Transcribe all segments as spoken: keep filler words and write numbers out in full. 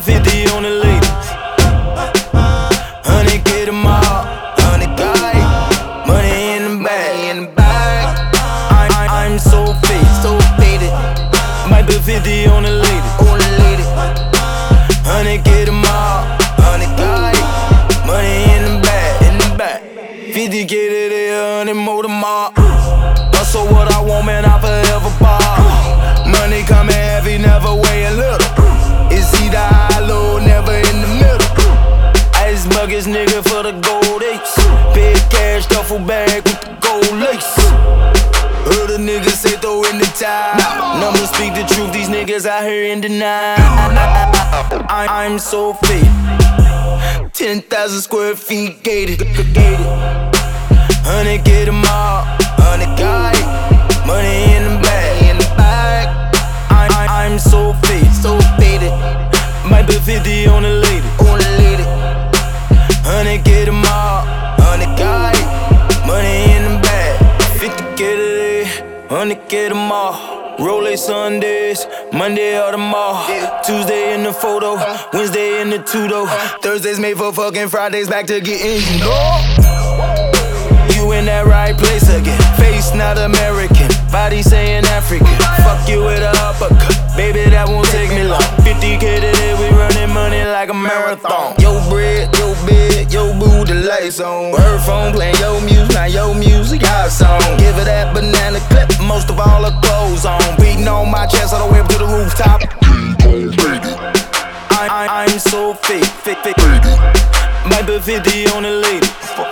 fifty on the ladies. Honey, get them all. Honey, guy. Money in the bag. In the bag. I, I, I'm so faded, so faded. Might put fifty on the lady. On the lady. Honey, get them all. Honey, guy. Money in the bag. In the bag. fifty get it here, honey, more them all. Hustle what I want, man, I forever bar. Money coming heavy, never weighing little. It's either high, low, never in the middle. Ice buckets, nigga, for the gold ace. Big cash, duffel bag with the gold lace. Heard a nigga say throw in the towel. Numbers speak the truth, these niggas out here in denial. I, I'm so faded. Ten thousand square feet gated. Honey, get them all. Honey, guy. Money in the bag. In the bag. I, I, I'm so faded, so faded. Might put fifty on the lady. On the lady. Honey, get them all. Honey, guy. Money in the bag. fifty get it in. Honey, get them all. Rolex Sundays, Monday or the mall. Tuesday in the photo, Wednesday in the two-door. Thursdays made for fucking Fridays, back to getting you know. You in that right place again. Face not American, body saying African. Fuck you with a uppercut, baby that won't take me long. fifty K today, we running money like a marathon. Yo bread, yo bed, yo boo, the lights on. Her phone playing yo music, now yo music, our song. Give her that banana clip, most of all her clothes on. Beating on my chest all the way up to the rooftop. I, I, I'm so fake, fake, fake. Might put fifty on the lady.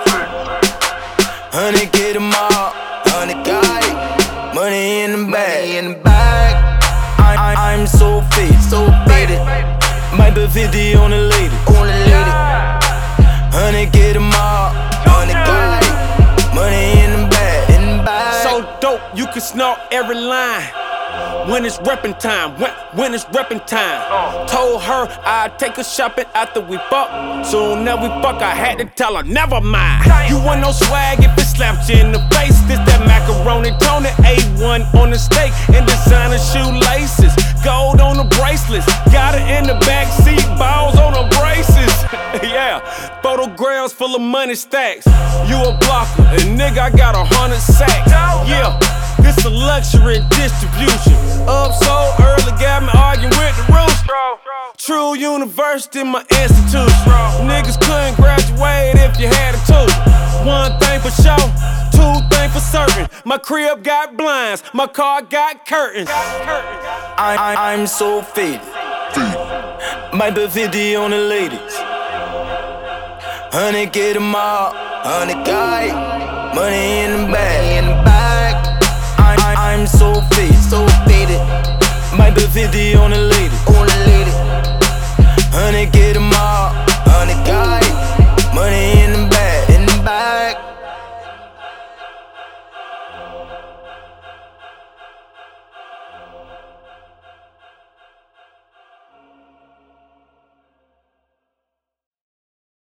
Honey, get them all. Honey, guy. Money in the bag. In the bag. I, I, I'm so faded, so faded. Might put fifty on the lady. On the lady. Honey, get them all. Honey, guy. Money in the bag. In the bag. So dope, you can snort every line. When it's reppin' time, when, when it's reppin' time. Told her I'd take her shopping after we fuck. Soon as we fuck, I had to tell her, never mind. You want no swag if it slaps you in the face. This that macaroni Tony, A one on the steak. And designer shoelaces, gold on the bracelets. Got her in the backseat, balls on her braces. Yeah, photographs full of money stacks. You a blocker, and nigga, I got a hundred sacks. Yeah. This a luxury distribution. Up so early, got me arguing with the rooster. True University, my institution. Niggas couldn't graduate if you had a two. One thing for sure, two things for certain. My crib got blinds, my car got curtains. I, I, I'm so faded. Might put fifty on the ladies. Honey, get them all. Honey, guy. Money in the bag. In the bag. I, I'm so faded, so faded. Might put fifty on the